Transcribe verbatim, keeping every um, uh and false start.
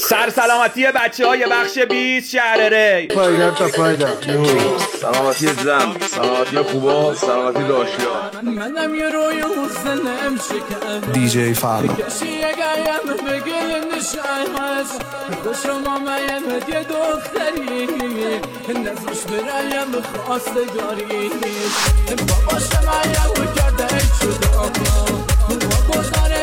سر سلامتی بچه های بخش بیست شهر ری. پایدر تا پایدر سلامتی زن، سلامتی خوبا، سلامتی داشیا. منم یه روی حسنم شکم دی جی فردا کشی اگرم بگل نشایمز خوشم آمیم یه دختری نزوش برایم خواستگاری باباشم ایم کرده شده آقا بابا داره